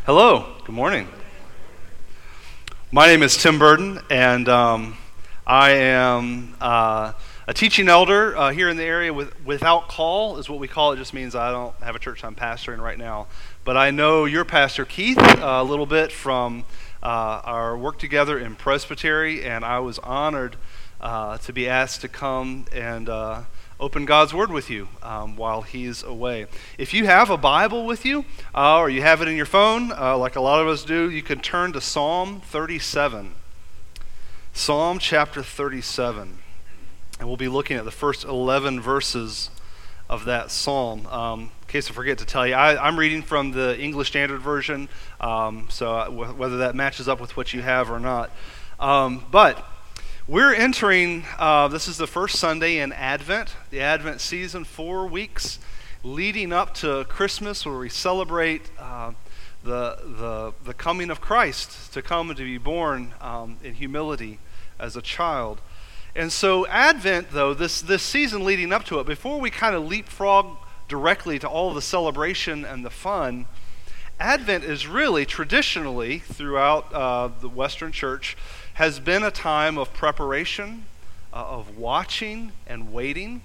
Hello, good morning. My name is Tim Burden, and I am a teaching elder here in the area without call, is what we call it. It just means I don't have a church I'm pastoring right now. But I know your pastor, Keith, a little bit from our work together in Presbytery, and I was honored to be asked to come and open God's Word with you while he's away. If you have a Bible with you, or you have it in your phone, like a lot of us do, you can turn to Psalm 37. Psalm chapter 37. And we'll be looking at the first 11 verses of that psalm. In case I forget to tell you, I'm reading from the English Standard Version, so whether that matches up with what you have or not. But we're entering, this is the first Sunday in Advent, the Advent season, 4 weeks leading up to Christmas, where we celebrate the coming of Christ, to come and to be born in humility as a child. And so Advent, though, this season leading up to it, before we kind of leapfrog directly to all the celebration and the fun, Advent is really traditionally throughout the Western Church has been a time of preparation, of watching and waiting.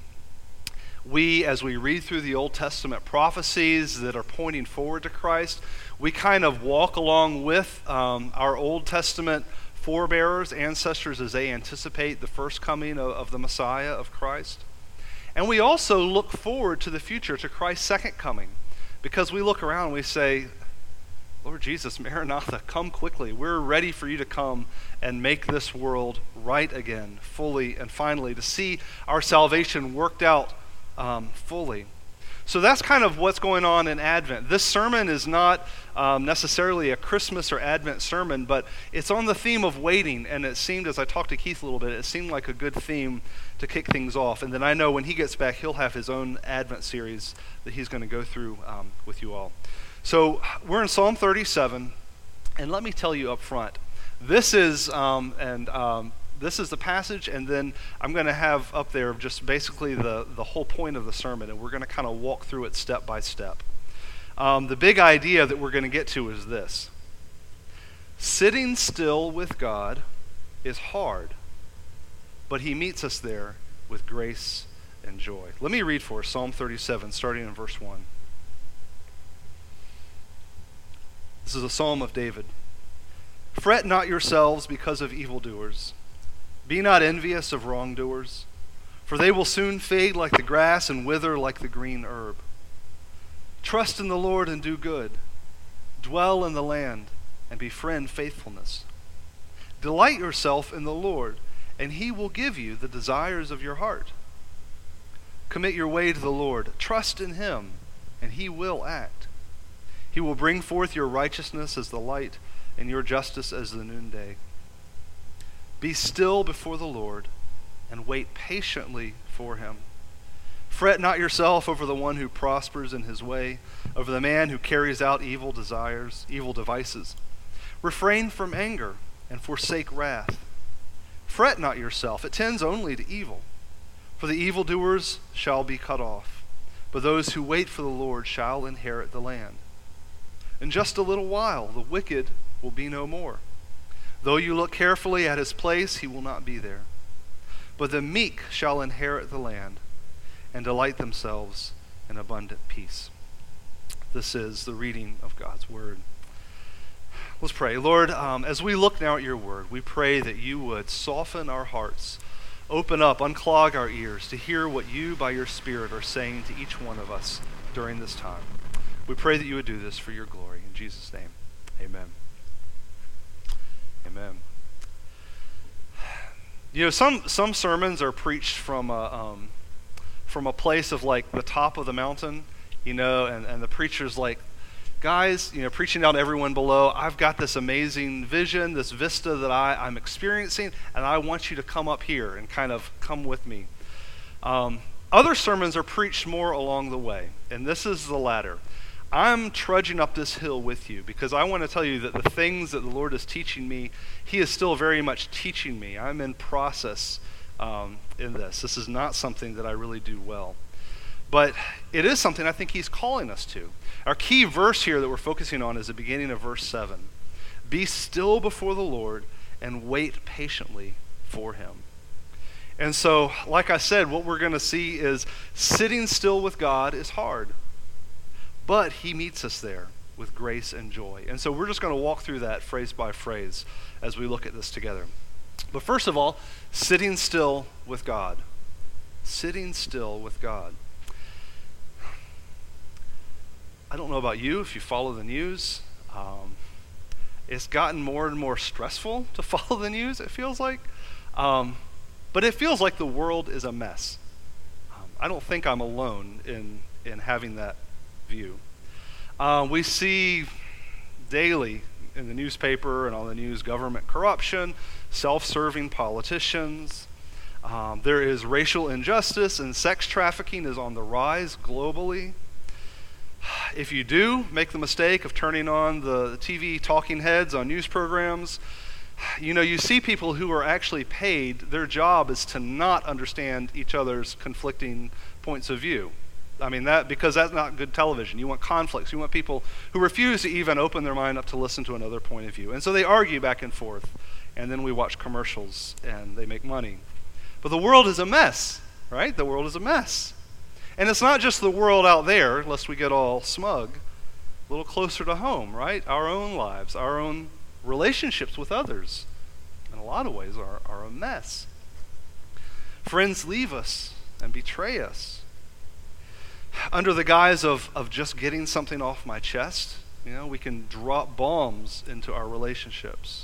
As we read through the Old Testament prophecies that are pointing forward to Christ, we kind of walk along with our Old Testament forebearers, ancestors, as they anticipate the first coming of the Messiah, of Christ. And we also look forward to the future, to Christ's second coming, because we look around and we say, Lord Jesus, Maranatha, come quickly. We're ready for you to come and make this world right again, fully and finally, to see our salvation worked out fully. So that's kind of what's going on in Advent. This sermon is not necessarily a Christmas or Advent sermon, but it's on the theme of waiting, and it seemed, as I talked to Keith a little bit, it seemed like a good theme to kick things off. And then I know when he gets back, he'll have his own Advent series that he's going to go through with you all. So we're in Psalm 37, and let me tell you up front, this is the passage, and then I'm going to have up there just basically the whole point of the sermon, and we're going to kind of walk through it step by step. The big idea that we're going to get to is this: sitting still with God is hard, but he meets us there with grace and joy. Let me read for us Psalm 37, starting in verse 1. This is a psalm of David. Fret not yourselves because of evildoers. Be not envious of wrongdoers, for they will soon fade like the grass and wither like the green herb. Trust in the Lord and do good. Dwell in the land and befriend faithfulness. Delight yourself in the Lord, and he will give you the desires of your heart. Commit your way to the Lord. Trust in him, and he will act. He will bring forth your righteousness as the light and your justice as the noonday. Be still before the Lord and wait patiently for him. Fret not yourself over the one who prospers in his way, over the man who carries out evil devices. Refrain from anger and forsake wrath. Fret not yourself, it tends only to evil. For the evildoers shall be cut off, but those who wait for the Lord shall inherit the land. In just a little while, the wicked will be no more. Though you look carefully at his place, he will not be there. But the meek shall inherit the land and delight themselves in abundant peace. This is the reading of God's word. Let's pray. Lord, as we look now at your word, we pray that you would soften our hearts, open up, unclog our ears to hear what you, by your Spirit, are saying to each one of us during this time. We pray that you would do this for your glory. In Jesus' name, amen. Amen. You know, some sermons are preached from a place of like the top of the mountain, you know, and the preacher's like, guys, you know, preaching down to everyone below, I've got this amazing vision, this vista that I'm experiencing, and I want you to come up here and kind of come with me. Other sermons are preached more along the way, and this is the latter. I'm trudging up this hill with you because I want to tell you that the things that the Lord is teaching me, he is still very much teaching me. I'm in process in this. This is not something that I really do well. But it is something I think he's calling us to. Our key verse here that we're focusing on is the beginning of verse 7. Be still before the Lord and wait patiently for him. And so, like I said, what we're going to see is sitting still with God is hard, but he meets us there with grace and joy. And so we're just going to walk through that phrase by phrase as we look at this together. But first of all, sitting still with God. Sitting still with God. I don't know about you, if you follow the news. It's gotten more and more stressful to follow the news, it feels like. But it feels like the world is a mess. I don't think I'm alone in having that view. We see daily in the newspaper and on the news government corruption, self-serving politicians. There is racial injustice, and sex trafficking is on the rise globally. If you do make the mistake of turning on the TV talking heads on news programs, you see people who are actually paid, their job is to not understand each other's conflicting points of view. I mean, because that's not good television. You want conflicts. You want people who refuse to even open their mind up to listen to another point of view. And so they argue back and forth, and then we watch commercials, and they make money. But the world is a mess, right? The world is a mess. And it's not just the world out there, lest we get all smug, a little closer to home, right? Our own lives, our own relationships with others, in a lot of ways, are a mess. Friends leave us and betray us. Under the guise of just getting something off my chest, we can drop bombs into our relationships.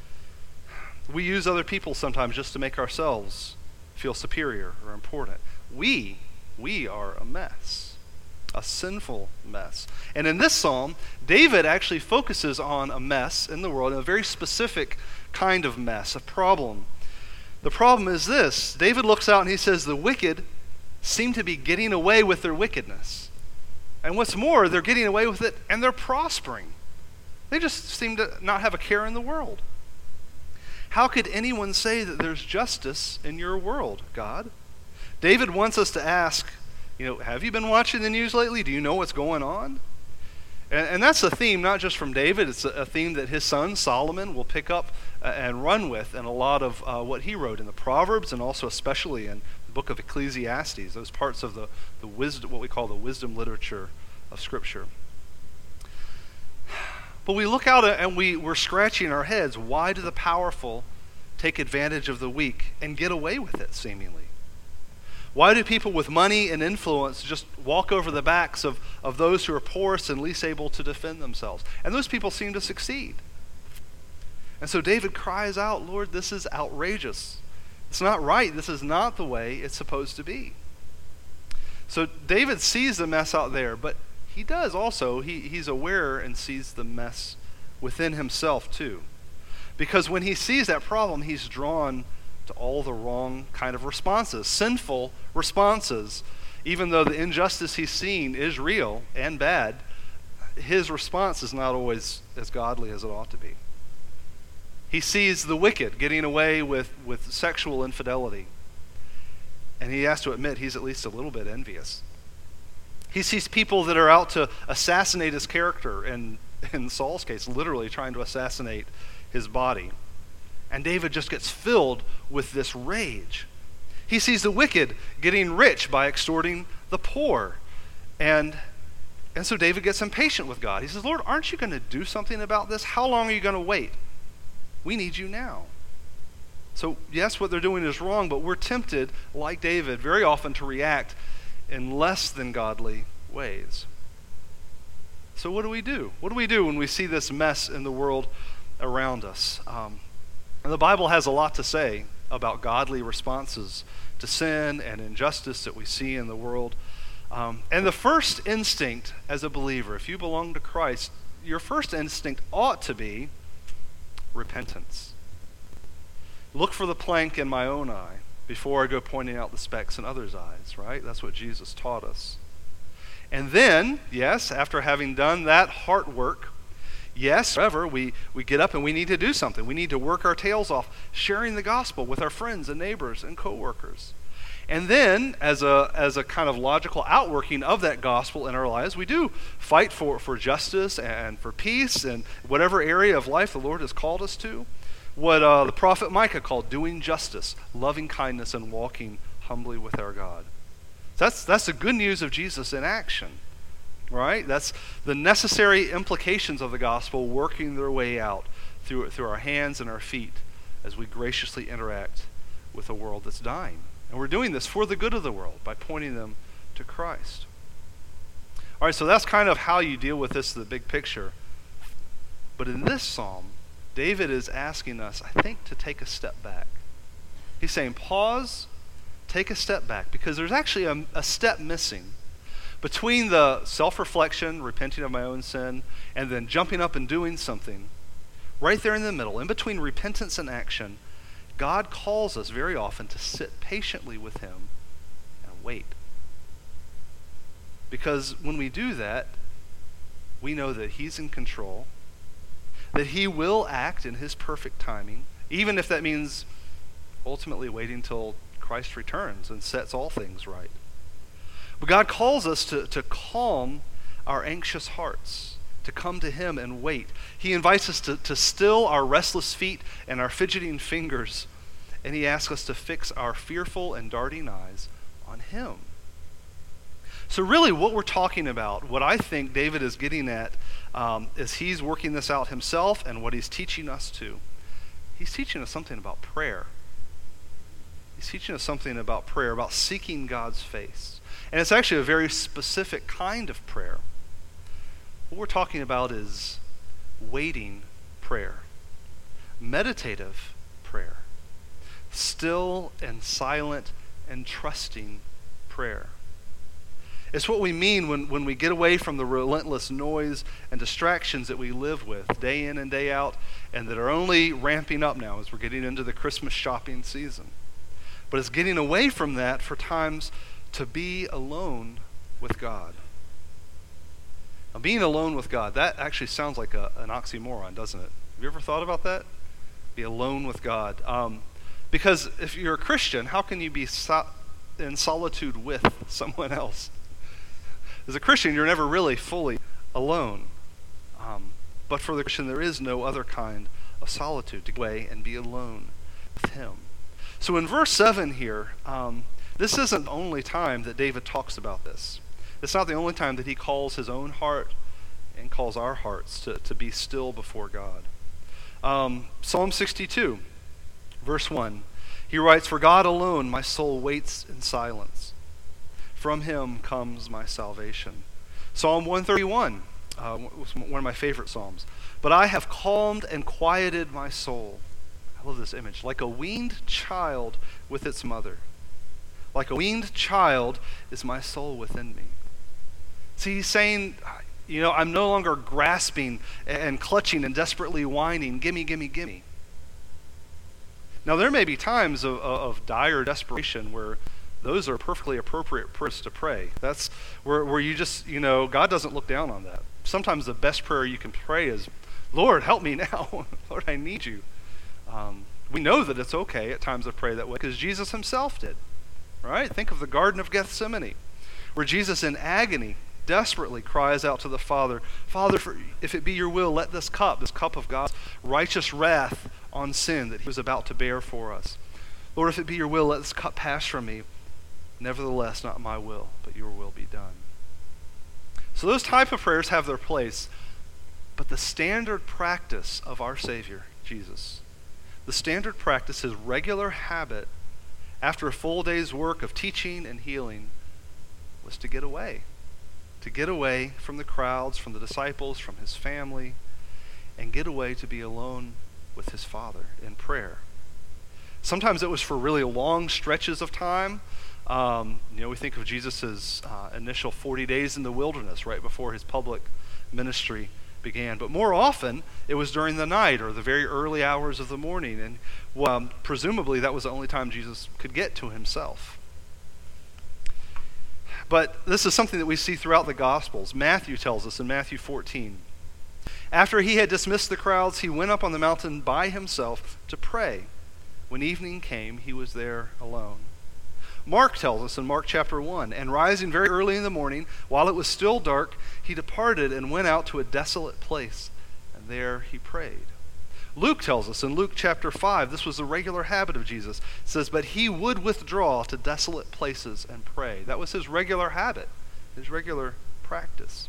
We use other people sometimes just to make ourselves feel superior or important. We are a mess, a sinful mess. And in this psalm, David actually focuses on a mess in the world, a very specific kind of mess, a problem. The problem is this: David looks out and he says, the wicked seem to be getting away with their wickedness. And what's more, they're getting away with it and they're prospering. They just seem to not have a care in the world. How could anyone say that there's justice in your world, God? David wants us to ask, have you been watching the news lately? Do you know what's going on? And that's a theme not just from David. It's a theme that his son Solomon will pick up and run with in a lot of what he wrote in the Proverbs, and also especially in the book of Ecclesiastes, those parts of the wisdom, what we call the wisdom literature of Scripture. But we look out and we're scratching our heads. Why do the powerful take advantage of the weak and get away with it, seemingly? Why do people with money and influence just walk over the backs of those who are poorest and least able to defend themselves? And those people seem to succeed. And so David cries out, Lord, this is outrageous. It's not right. This is not the way it's supposed to be. So David sees the mess out there, but he does also, he's aware and sees the mess within himself too. Because when he sees that problem, he's drawn to all the wrong kind of responses, sinful responses. Even though the injustice he's seen is real and bad, his response is not always as godly as it ought to be. He sees the wicked getting away with sexual infidelity, and he has to admit he's at least a little bit envious. He sees people that are out to assassinate his character, and in Saul's case, literally trying to assassinate his body. And David just gets filled with this rage. He sees the wicked getting rich by extorting the poor. And so David gets impatient with God. He says, Lord, aren't you going to do something about this? How long are you going to wait? We need you now. So yes, what they're doing is wrong, but we're tempted, like David, very often to react in less than godly ways. So what do we do? What do we do when we see this mess in the world around us? And the Bible has a lot to say about godly responses to sin and injustice that we see in the world. And the first instinct as a believer, if you belong to Christ, your first instinct ought to be repentance. Look for the plank in my own eye before I go pointing out the specks in others' eyes, right? That's what Jesus taught us. And then, yes, after having done that heart work, yes, however, we get up and we need to do something. We need to work our tails off, sharing the gospel with our friends and neighbors and coworkers. And then, as a kind of logical outworking of that gospel in our lives, we do fight for justice and for peace and whatever area of life the Lord has called us to. What the prophet Micah called doing justice, loving kindness, and walking humbly with our God. That's the good news of Jesus in action, right? That's the necessary implications of the gospel working their way out through our hands and our feet as we graciously interact with a world that's dying. And we're doing this for the good of the world by pointing them to Christ. All right, so that's kind of how you deal with this, the big picture. But in this psalm, David is asking us, I think, to take a step back. He's saying, pause, take a step back, because there's actually a step missing between the self-reflection, repenting of my own sin, and then jumping up and doing something. Right there in the middle, in between repentance and action, God calls us very often to sit patiently with him and wait. Because when we do that, we know that he's in control, that he will act in his perfect timing, even if that means ultimately waiting till Christ returns and sets all things right. But God calls us to calm our anxious hearts, to come to him and wait. He invites us to still our restless feet and our fidgeting fingers, and he asks us to fix our fearful and darting eyes on him. So really what we're talking about, what I think David is getting at, is he's working this out himself, and what he's teaching us to. He's teaching us something about prayer. He's teaching us something about prayer, about seeking God's face. And it's actually a very specific kind of prayer. What we're talking about is waiting prayer, meditative prayer, still and silent and trusting prayer. It's what we mean when we get away from the relentless noise and distractions that we live with day in and day out, and that are only ramping up now as we're getting into the Christmas shopping season. But it's getting away from that for times to be alone with God. Now, being alone with God, that actually sounds like an oxymoron, doesn't it? Have you ever thought about that? Be alone with God. Because if you're a Christian, how can you be in solitude with someone else? As a Christian, you're never really fully alone. But for the Christian, there is no other kind of solitude, to go away and be alone with him. So in verse 7 here, this isn't the only time that David talks about this. It's not the only time that he calls his own heart and calls our hearts to be still before God. Psalm 62, verse 1, he writes, "For God alone my soul waits in silence. From him comes my salvation." Psalm 131, one of my favorite psalms. "But I have calmed and quieted my soul." I love this image. "Like a weaned child with its mother. Like a weaned child is my soul within me." See, he's saying, I'm no longer grasping and clutching and desperately whining, gimme, gimme, gimme. Now, there may be times of dire desperation where those are perfectly appropriate prayers to pray. That's where you just, God doesn't look down on that. Sometimes the best prayer you can pray is, "Lord, help me now." Lord, I need you. We know that it's okay at times to pray that way because Jesus himself did, right? Think of the Garden of Gethsemane, where Jesus in agony desperately cries out to the Father, "Father, if it be your will, let this cup of God's righteous wrath on sin that he was about to bear for us. Lord, if it be your will, let this cup pass from me. Nevertheless, not my will, but your will be done." So those type of prayers have their place, but the standard practice of our Savior, Jesus, the standard practice, his regular habit after a full day's work of teaching and healing, was to get away from the crowds, from the disciples, from his family, and get away to be alone with his Father in prayer. Sometimes it was for really long stretches of time. We think of Jesus' initial 40 days in the wilderness right before his public ministry began. But more often, it was during the night or the very early hours of the morning. And presumably, that was the only time Jesus could get to himself. But this is something that we see throughout the Gospels. Matthew tells us in Matthew 14, "After he had dismissed the crowds, he went up on the mountain by himself to pray. When evening came, he was there alone. Mark tells us in Mark chapter 1, and rising very early in the morning, while it was still dark, he departed and went out to a desolate place, and there he prayed. Luke tells us in Luke chapter 5, this was the regular habit of Jesus. It says, but he would withdraw to desolate places and pray. That was his regular habit, his regular practice.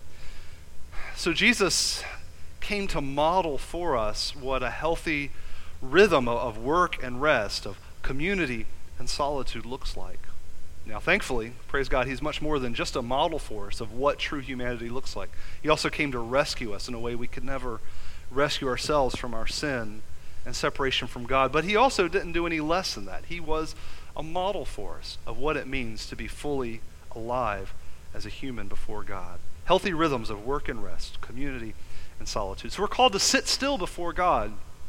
So Jesus came to model for us what a healthy rhythm of work and rest, of community and solitude looks like. Now, thankfully, praise God, he's much more than just a model for us of what true humanity looks like. He also came to rescue us in a way we could never rescue ourselves from our sin and separation from God. But he also didn't do any less than that. He was a model for us of what it means to be fully alive as a human before God. Healthy rhythms of work and rest, community and solitude. So we're called to sit still before God.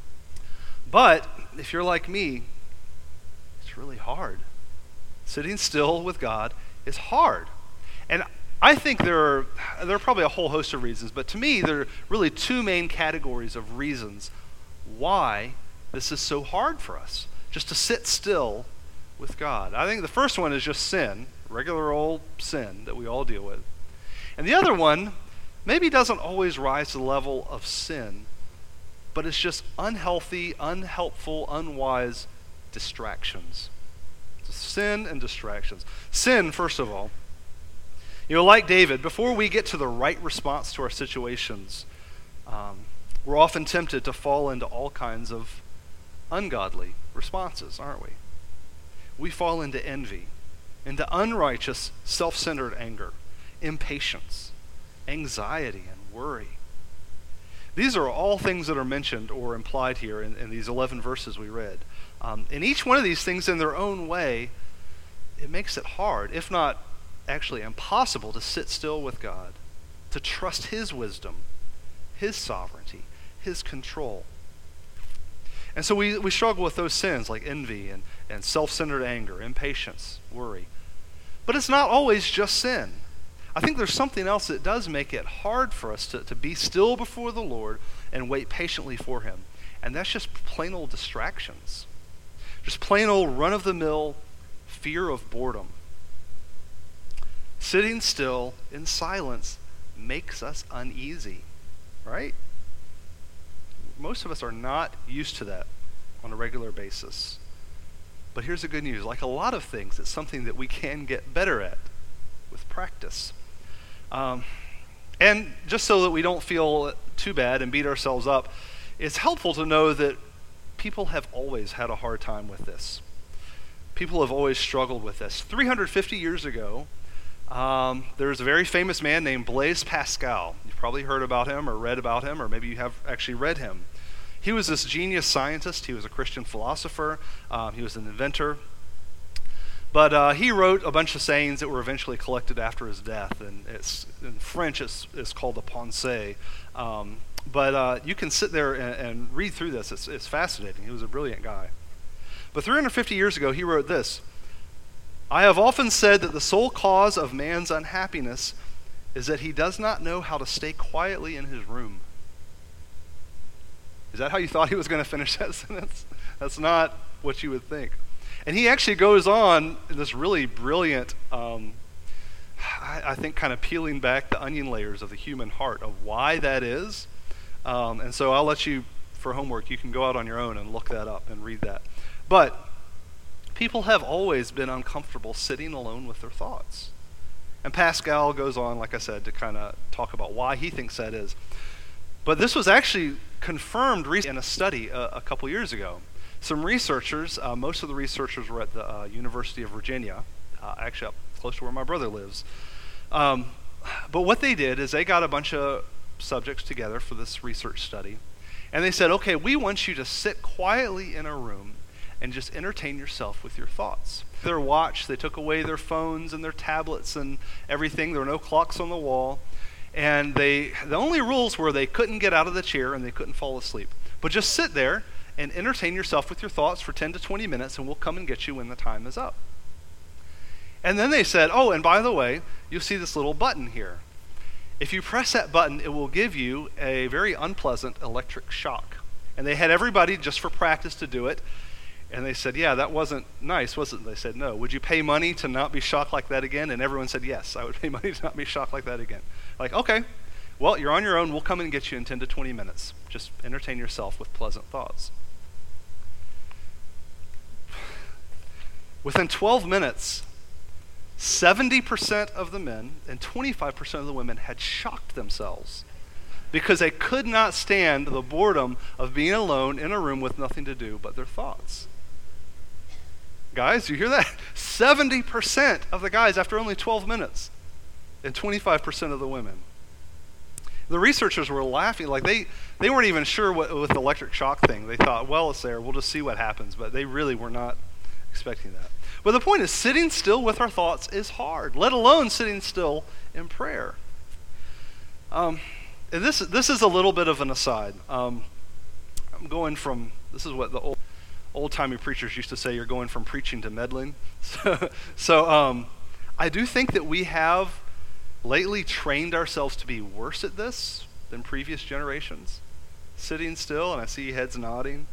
But if you're like me, it's really hard. Sitting still with God is hard. And I think there are probably a whole host of reasons, but to me, there are really two main categories of reasons why this is so hard for us, just to sit still with God. I think the first one is just sin, regular old sin that we all deal with. And the other one maybe doesn't always rise to the level of sin, but it's just unhealthy, unhelpful, unwise distractions. Sin and distractions. Sin, first of all. Like David, before we get to the right response to our situations, we're often tempted to fall into all kinds of ungodly responses, aren't we? We fall into envy, into unrighteous, self-centered anger, impatience, anxiety, and worry. These are all things that are mentioned or implied here in these 11 verses we read. And each one of these things in their own way, it makes it hard, if not actually impossible, to sit still with God, to trust his wisdom, his sovereignty, his control. And so we struggle with those sins like envy and self-centered anger, impatience, worry. But it's not always just sin. I think there's something else that does make it hard for us to be still before the Lord and wait patiently for him. And that's just plain old distractions. Just plain old run-of-the-mill fear of boredom. Sitting still in silence makes us uneasy, right? Most of us are not used to that on a regular basis. But here's the good news. Like a lot of things, it's something that we can get better at with practice. And just so that we don't feel too bad and beat ourselves up, it's helpful to know that people have always had a hard time with this. People have always struggled with this. 350 years ago, there was a very famous man named Blaise Pascal. You've probably heard about him or read about him, or maybe you have actually read him. He was this genius scientist. He was a Christian philosopher. He was an inventor. But he wrote a bunch of sayings that were eventually collected after his death, and in French it's called the Pensée. But you can sit there and read through this. It's fascinating. He was a brilliant guy. But 350 years ago, he wrote this: I have often said that the sole cause of man's unhappiness is that he does not know how to stay quietly in his room. Is that how you thought he was going to finish that sentence? That's not what you would think. And he actually goes on in this really brilliant, I think kind of peeling back the onion layers of the human heart of why that is. And so I'll let you, for homework, you can go out on your own and look that up and read that. But people have always been uncomfortable sitting alone with their thoughts. And Pascal goes on, like I said, to kind of talk about why he thinks that is. But this was actually confirmed in a study a couple years ago. Some researchers, most of the researchers were at the University of Virginia, actually up close to where my brother lives. But what they did is they got a bunch of subjects together for this research study. And they said, okay, we want you to sit quietly in a room and just entertain yourself with your thoughts. Their watch, they took away their phones and their tablets and everything. There were no clocks on the wall. And the only rules were they couldn't get out of the chair and they couldn't fall asleep. But just sit there and entertain yourself with your thoughts for 10 to 20 minutes, and we'll come and get you when the time is up. And then they said, oh, and by the way, you'll see this little button here. If you press that button, it will give you a very unpleasant electric shock. And they had everybody, just for practice, to do it. And they said, yeah, that wasn't nice, was it? They said, no. Would you pay money to not be shocked like that again? And everyone said, yes, I would pay money to not be shocked like that again. Like, okay, well, you're on your own. We'll come and get you in 10 to 20 minutes. Just entertain yourself with pleasant thoughts. Within 12 minutes, 70% of the men and 25% of the women had shocked themselves because they could not stand the boredom of being alone in a room with nothing to do but their thoughts. Guys, you hear that? 70% of the guys after only 12 minutes, and 25% of the women. The researchers were laughing, like they weren't even sure what with the electric shock thing. They thought, well, it's there, we'll just see what happens, but they really were not expecting that. But the point is, sitting still with our thoughts is hard, let alone sitting still in prayer. And this is a little bit of an aside. I'm going from, this is what the old-timey preachers used to say, you're going from preaching to meddling. So I do think that we have lately trained ourselves to be worse at this than previous generations. Sitting still, and I see heads nodding.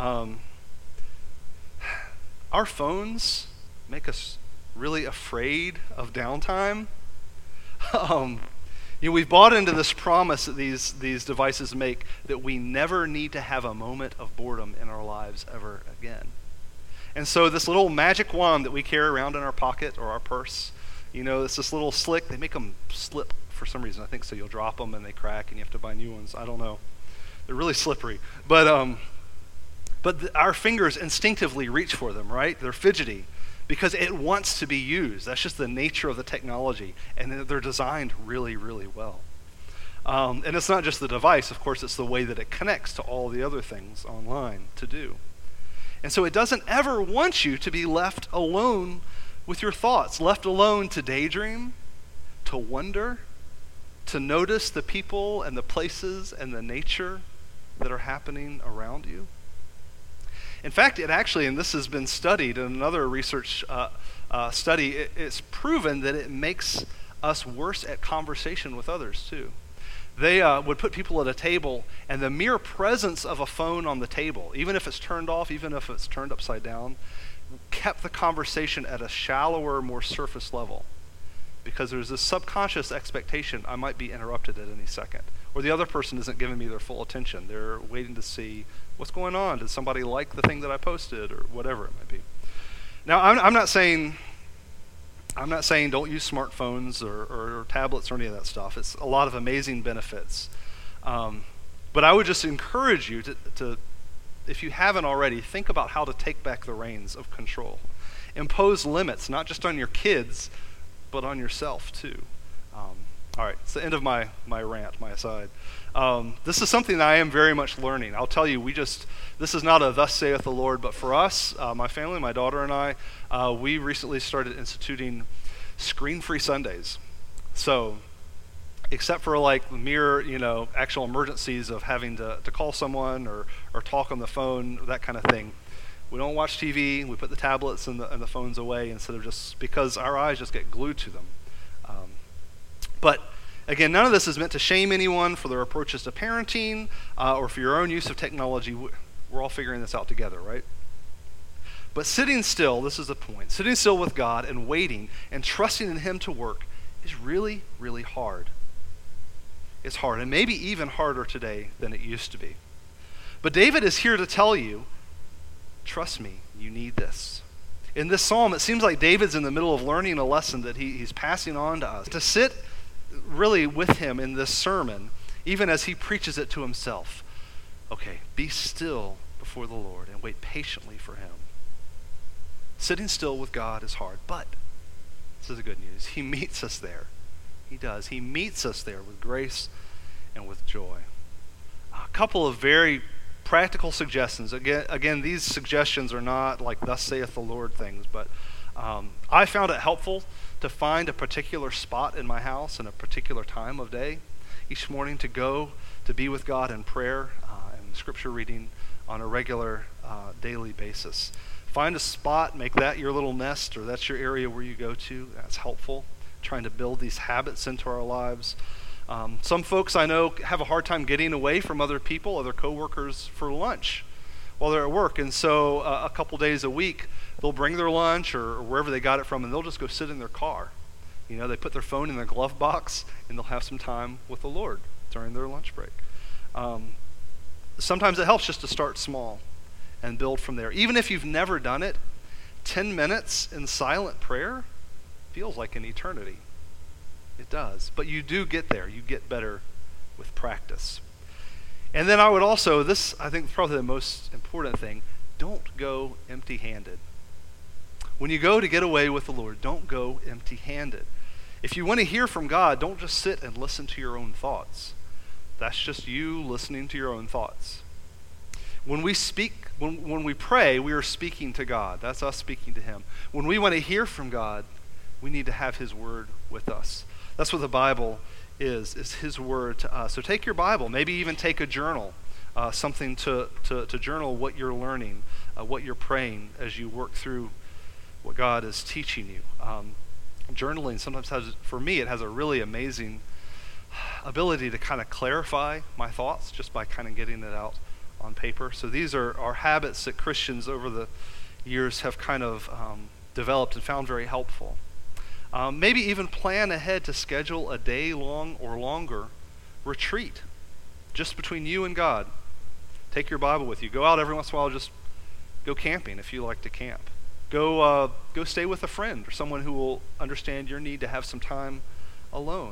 Our phones make us really afraid of downtime. We've bought into this promise that these devices make that we never need to have a moment of boredom in our lives ever again. And so this little magic wand that we carry around in our pocket or our purse, it's this little slick. They make them slip for some reason. I think so. You'll drop them and they crack and you have to buy new ones. I don't know. They're really slippery. But our fingers instinctively reach for them, right? They're fidgety because it wants to be used. That's just the nature of the technology. And they're designed really, really well. And it's not just the device. Of course, it's the way that it connects to all the other things online to do. And so it doesn't ever want you to be left alone with your thoughts, left alone to daydream, to wonder, to notice the people and the places and the nature that are happening around you. In fact, it actually, and this has been studied in another research study, it's proven that it makes us worse at conversation with others too. They would put people at a table, and the mere presence of a phone on the table, even if it's turned off, even if it's turned upside down, kept the conversation at a shallower, more surface level. Because there's this subconscious expectation I might be interrupted at any second. Or the other person isn't giving me their full attention. They're waiting to see what's going on. Did somebody like the thing that I posted or whatever it might be? Now, I'm not saying don't use smartphones or tablets or any of that stuff. It's a lot of amazing benefits. But I would just encourage you to, if you haven't already, think about how to take back the reins of control. Impose limits, not just on your kids, but on yourself too. All right, it's the end of my rant, my aside. This is something that I am very much learning. I'll tell you, this is not a thus saith the Lord, but for us, my family, my daughter and I, we recently started instituting screen-free Sundays. So, except for like mere, actual emergencies of having to call someone or talk on the phone, that kind of thing, we don't watch TV. We put the tablets and the phones away instead of just because our eyes just get glued to them. But again, none of this is meant to shame anyone for their approaches to parenting or for your own use of technology. We're all figuring this out together, right? But sitting still, this is the point, sitting still with God and waiting and trusting in Him to work is really, really hard. It's hard, and maybe even harder today than it used to be. But David is here to tell you, trust me, you need this. In this psalm, it seems like David's in the middle of learning a lesson that he's passing on to us. To sit really with him in this sermon, even as he preaches it to himself. Okay, be still before the Lord and wait patiently for Him. Sitting still with God is hard, but this is the good news. He meets us there. He does. He meets us there with grace and with joy. A couple of very practical suggestions. Again, these suggestions are not like thus saith the Lord things, but I found it helpful to find a particular spot in my house and a particular time of day each morning to go to be with God in prayer and scripture reading on a regular daily basis. Find a spot, make that your little nest, or that's your area where you go to. That's helpful, trying to build these habits into our lives. Some folks I know have a hard time getting away from other people, other coworkers for lunch. while they're at work. And so a couple days a week, they'll bring their lunch or wherever they got it from, and they'll just go sit in their car. They put their phone in their glove box, and they'll have some time with the Lord during their lunch break. Sometimes it helps just to start small and build from there. Even if you've never done it, 10 minutes in silent prayer feels like an eternity. It does. But you do get there. You get better with practice. And then I would also, this I think is probably the most important thing, don't go empty-handed. When you go to get away with the Lord, don't go empty-handed. If you want to hear from God, don't just sit and listen to your own thoughts. That's just you listening to your own thoughts. When we speak, when we pray, we are speaking to God. That's us speaking to him. When we want to hear from God, we need to have his word with us. That's what the Bible is his word to us. So take your Bible, maybe even take a journal, something to journal what you're learning, what you're praying as you work through what God is teaching you. Journaling sometimes for me, it has a really amazing ability to kind of clarify my thoughts just by kind of getting it out on paper. So these are habits that Christians over the years have kind of developed and found very helpful. Maybe even plan ahead to schedule a day-long or longer retreat just between you and God. Take your Bible with you. Go out every once in a while, just go camping if you like to camp. Go stay with a friend or someone who will understand your need to have some time alone.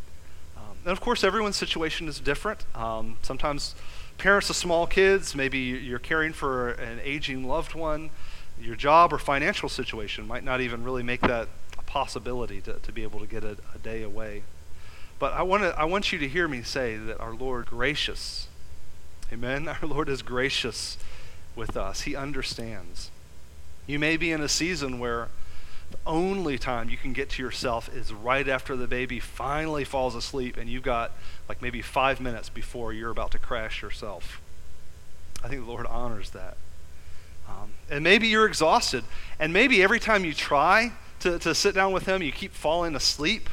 And of course, everyone's situation is different. Sometimes parents of small kids, maybe you're caring for an aging loved one. Your job or financial situation might not even really make that a possibility to be able to get a day away. But I want you to hear me say that our Lord is gracious. Amen? Our Lord is gracious with us. He understands. You may be in a season where the only time you can get to yourself is right after the baby finally falls asleep and you've got like maybe 5 minutes before you're about to crash yourself. I think the Lord honors that. And maybe you're exhausted. And maybe every time you try to sit down with him, you keep falling asleep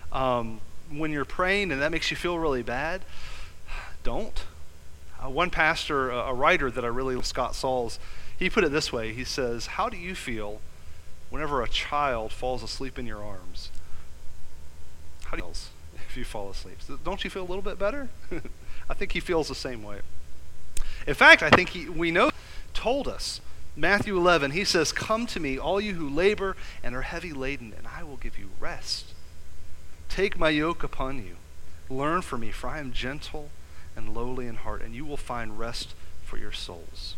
when you're praying, and that makes you feel really bad. Don't. One pastor, a writer that I really love, Scott Sauls, he put it this way. He says, how do you feel whenever a child falls asleep in your arms? How do you feel if you fall asleep? Don't you feel a little bit better? I think he feels the same way. In fact, I think we know told us, Matthew 11, he says, come to me, all you who labor and are heavy laden, and I will give you rest. Take my yoke upon you. Learn from me, for I am gentle and lowly in heart, and you will find rest for your souls.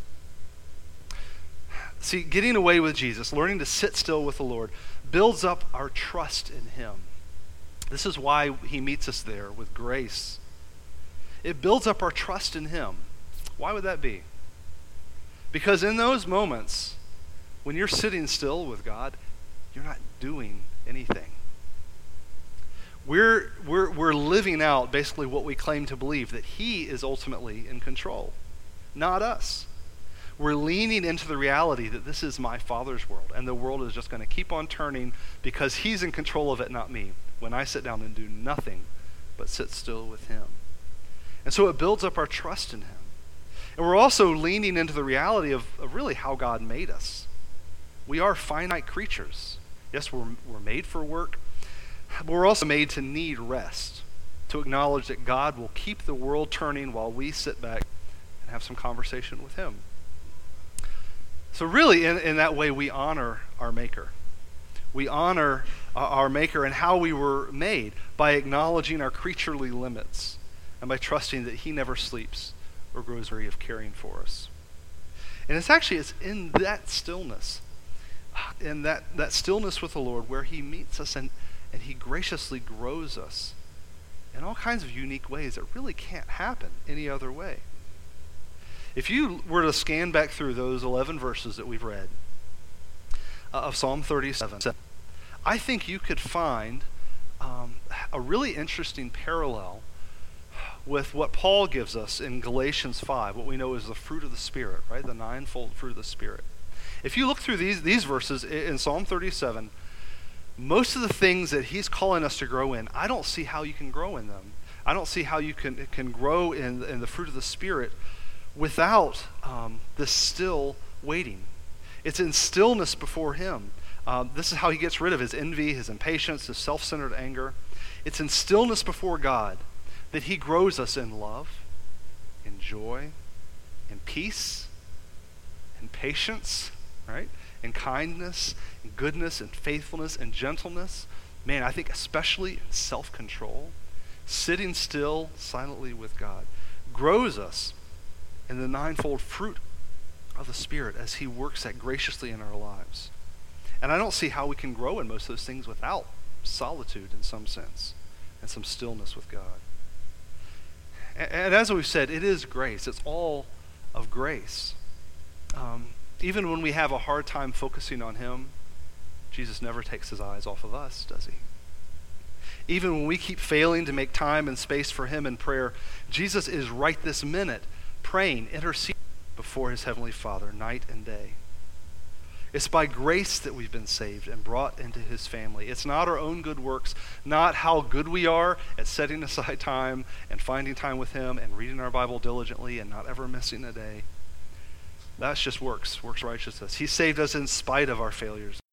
See, getting away with Jesus, learning to sit still with the Lord, builds up our trust in him. This is why he meets us there with grace. It builds up our trust in him. Why would that be? Because in those moments, when you're sitting still with God, you're not doing anything. We're living out basically what we claim to believe, that he is ultimately in control, not us. We're leaning into the reality that this is my Father's world, and the world is just going to keep on turning because he's in control of it, not me, when I sit down and do nothing but sit still with him. And so it builds up our trust in him. And we're also leaning into the reality of really how God made us. We are finite creatures. Yes, we're made for work, but we're also made to need rest, to acknowledge that God will keep the world turning while we sit back and have some conversation with him. So really, in that way, we honor our Maker. We honor our Maker and how we were made by acknowledging our creaturely limits and by trusting that he never sleeps or grows weary of caring for us. And it's in that stillness, in that stillness with the Lord, where he meets us and he graciously grows us in all kinds of unique ways that really can't happen any other way. If you were to scan back through those 11 verses that we've read of Psalm 37, I think you could find a really interesting parallel with what Paul gives us in Galatians 5, what we know is the fruit of the Spirit, right? The ninefold fruit of the Spirit. If you look through these verses in Psalm 37, most of the things that he's calling us to grow in, I don't see how you can grow in them. I don't see how you can grow in the fruit of the Spirit without this still waiting. It's in stillness before him. This is how he gets rid of his envy, his impatience, his self-centered anger. It's in stillness before God that he grows us in love, in joy, in peace, in patience, right? In kindness, in goodness, in faithfulness, and gentleness. Man, I think especially in self-control. Sitting still silently with God grows us in the ninefold fruit of the Spirit as he works that graciously in our lives. And I don't see how we can grow in most of those things without solitude in some sense and some stillness with God. And as we've said, it is grace. It's all of grace. Even when we have a hard time focusing on him, Jesus never takes his eyes off of us, does he? Even when we keep failing to make time and space for him in prayer, Jesus is right this minute praying, interceding before his heavenly Father night and day. It's by grace that we've been saved and brought into his family. It's not our own good works, not how good we are at setting aside time and finding time with him and reading our Bible diligently and not ever missing a day. That's just works righteousness. He saved us in spite of our failures.